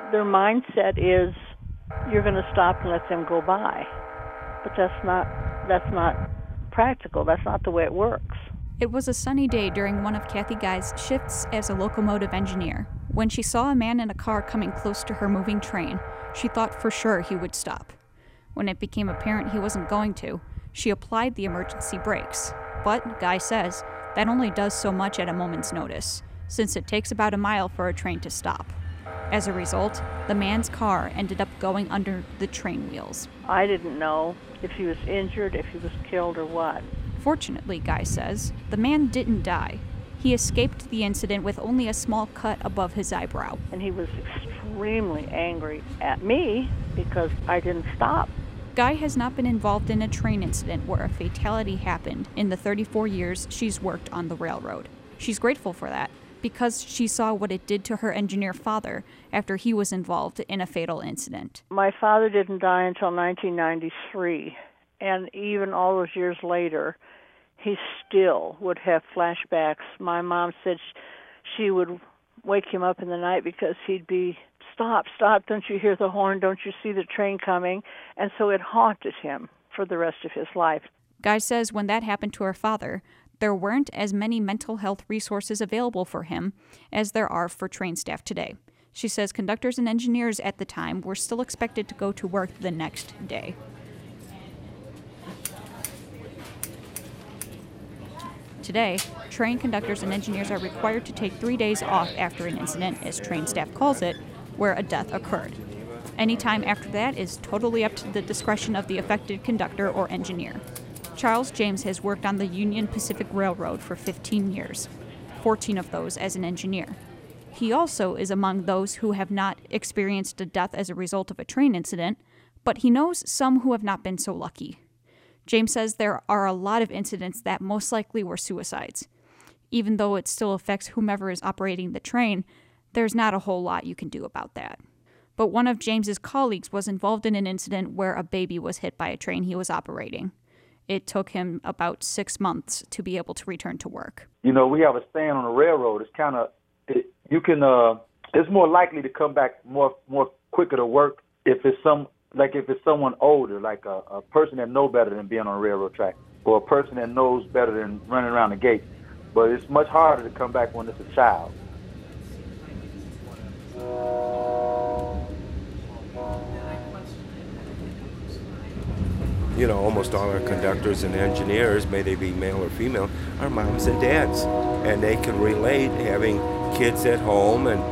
Their mindset is you're going to stop and let them go by. But that's not practical. That's not the way it works. It was a sunny day during one of Kathy Guy's shifts as a locomotive engineer. When she saw a man in a car coming close to her moving train, she thought for sure he would stop. When it became apparent he wasn't going to, she applied the emergency brakes. But, Guy says, that only does so much at a moment's notice, since it takes about a mile for a train to stop. As a result, the man's car ended up going under the train wheels. I didn't know if he was injured, if he was killed, or what. Fortunately, Guy says, the man didn't die. He escaped the incident with only a small cut above his eyebrow. And he was extremely angry at me because I didn't stop. Guy has not been involved in a train incident where a fatality happened in the 34 years she's worked on the railroad. She's grateful for that, because she saw what it did to her engineer father after he was involved in a fatal incident. My father didn't die until 1993, and even all those years later, he still would have flashbacks. My mom said she would wake him up in the night because he'd be, "Stop, stop, don't you hear the horn? Don't you see the train coming?" And so it haunted him for the rest of his life. Guy says when that happened to her father, there weren't as many mental health resources available for him as there are for train staff today. She says conductors and engineers at the time were still expected to go to work the next day. Today, train conductors and engineers are required to take 3 days off after an incident, as train staff calls it, where a death occurred. Any time after that is totally up to the discretion of the affected conductor or engineer. Charles James has worked on the Union Pacific Railroad for 15 years, 14 of those as an engineer. He also is among those who have not experienced a death as a result of a train incident, but he knows some who have not been so lucky. James says there are a lot of incidents that most likely were suicides. Even though it still affects whomever is operating the train, there's not a whole lot you can do about that. But one of James's colleagues was involved in an incident where a baby was hit by a train he was operating. It took him about 6 months to be able to return to work. You know, we have a saying on the railroad. It's kind of, it's more likely to come back more quicker to work if it's someone older, like a person that knows better than being on a railroad track, or a person that knows better than running around the gate. But it's much harder to come back when it's a child. You know, almost all our conductors and engineers, may they be male or female, are moms and dads. And they can relate having kids at home and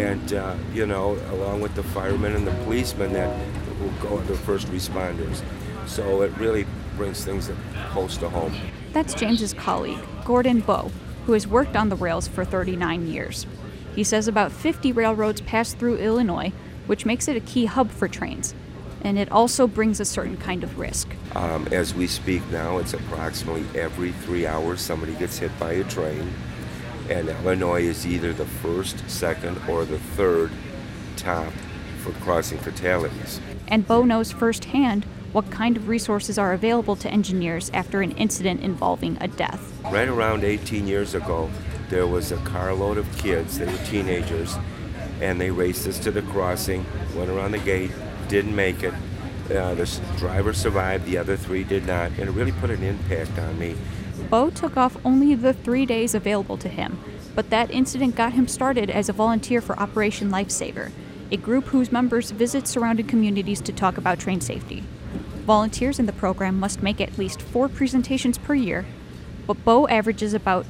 you know, along with the firemen and the policemen that will go, the first responders. So it really brings things close to home. That's James's colleague, Gordon Bowe, who has worked on the rails for 39 years. He says about 50 railroads pass through Illinois, which makes it a key hub for trains. And it also brings a certain kind of risk. As we speak now, it's approximately every 3 hours somebody gets hit by a train. And Illinois is either the first, second, or the third top for crossing fatalities. And Bowe knows firsthand what kind of resources are available to engineers after an incident involving a death. Right around 18 years ago, there was a carload of kids, they were teenagers, and they raced us to the crossing, went around the gate, didn't make it. The driver survived, the other 3 did not, and it really put an impact on me. Bowe took off only the 3 days available to him, but that incident got him started as a volunteer for Operation Lifesaver, a group whose members visit surrounding communities to talk about train safety. Volunteers in the program must make at least 4 presentations per year, but Bowe averages about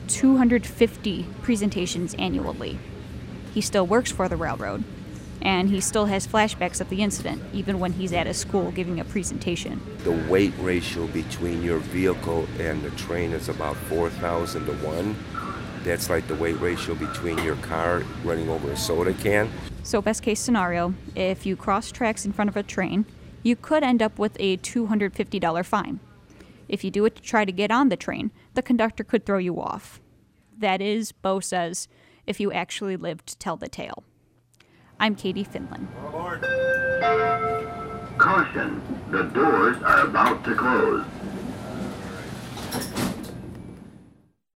250 presentations annually. He still works for the railroad, and he still has flashbacks of the incident, even when he's at a school giving a presentation. The weight ratio between your vehicle and the train is about 4,000 to 1. That's like the weight ratio between your car running over a soda can. So best case scenario, if you cross tracks in front of a train, you could end up with a $250 fine. If you do it to try to get on the train, the conductor could throw you off. That is, Bowe says, if you actually live to tell the tale. I'm Katie Finlan. Caution, the doors are about to close.